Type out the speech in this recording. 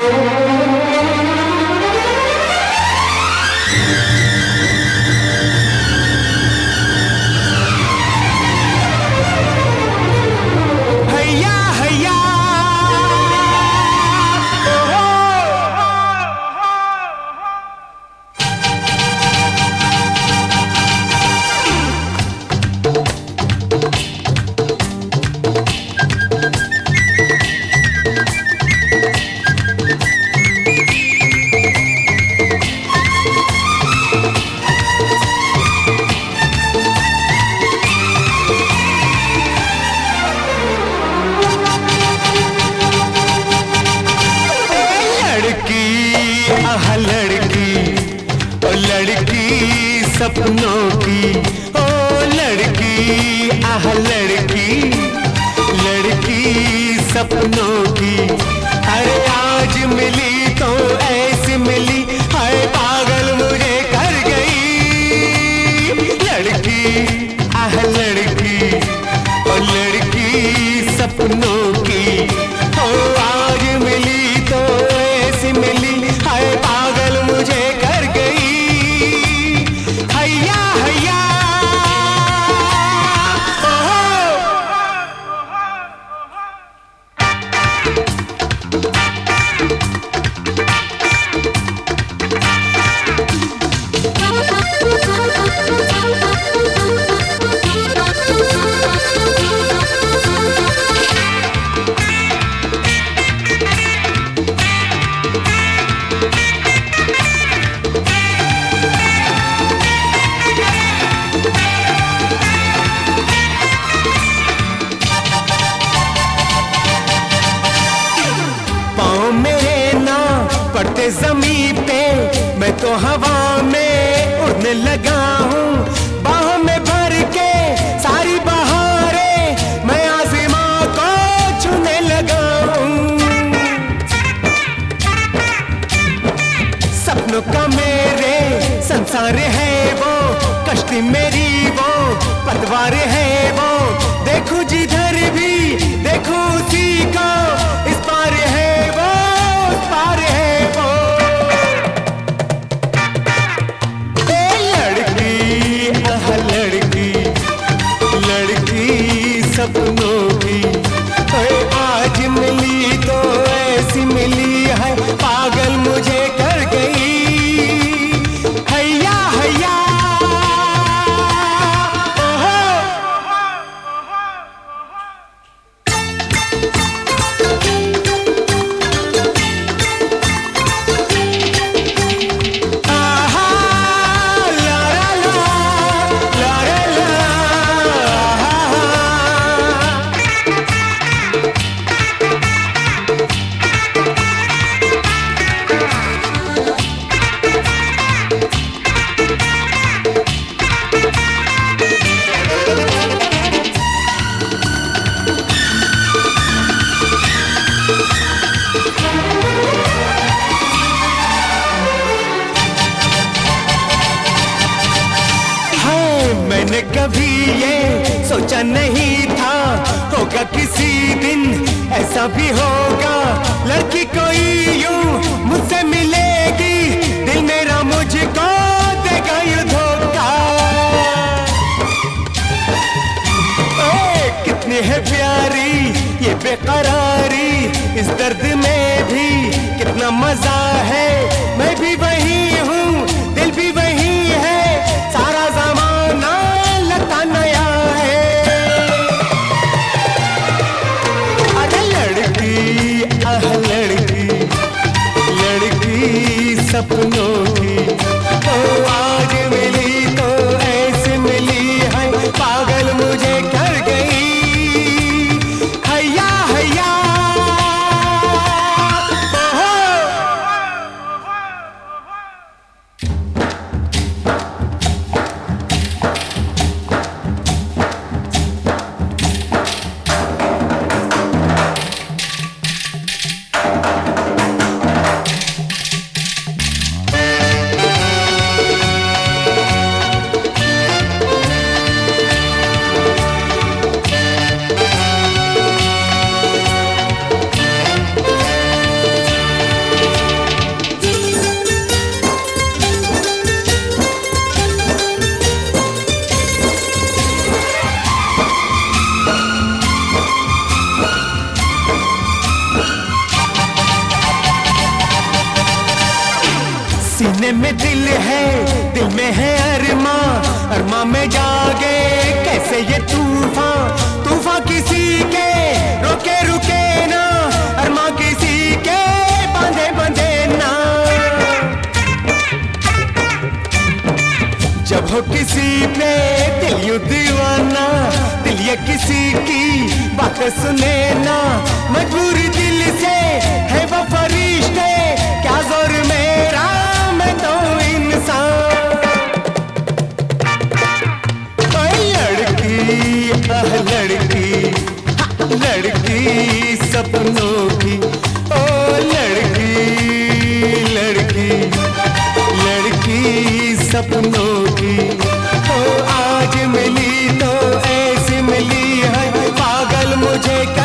सपनों की ओ लड़की, आह लड़की, लड़की सपनों की। अरे आज मिली तो ऐसी मिली, हाय पागल मुझे कर गई। लड़की, आह लड़की, ओ लड़की सपनों की। ओ आज मिली तो ऐसी मिली, हाय पागल मुझे कर गई। हैया हैया पड़ते ज़मीन पे, मैं तो हवा में उड़ने लगा हूँ। बाहों में भर के सारी बहारें मैं आसमां को छूने लगा हूँ। सपनों का मेरे संसार है वो, कश्ती मेरी वो पतवार है वो। देखूं जिधर भी देखूं उसी को, इस पार है वो उस पार है वो। लड़की, आह लड़की, लड़की सपनों की। आज मिली तो ऐसी मिली है, पागल मुझे कर गई। हैया हैया मैंने कभी ये सोचा नहीं था, होगा किसी दिन ऐसा भी होगा। लड़की कोई यूं मुझसे मिलेगी, दिल मेरा मुझको देगा यूं धोखा। कितनी है प्यारी ये बेकरारी, इस दर्द में भी कितना मजा है। मैं भी वही हूँ, दिल भी वही है, सारा ज़माना लगता नया है। अरे लड़की, आह लड़की, लड़की सपनों की। ओ आज मिली तो ऐसे मिली है, पागल मुझे कर गई। हैया हैया में दिल है, दिल में है अरमा, अरमा में जागे कैसे ये तूफान, तूफान किसी के रोके रुके ना, अरमा किसी के बांधे बंधे ना। जब हो किसी पे दिल यूं दीवाना, दिल ये किसी की बात सुने ना, मजबूरी दिल से है वो फरिश्ते, क्या जोर मेरा मैं तो इंसान। ओए लड़की आह लड़की, लड़की सपनों की, ओ लड़की लड़की लड़की सपनों की, ओ आज मिली तो ऐसी मिली है, पागल मुझे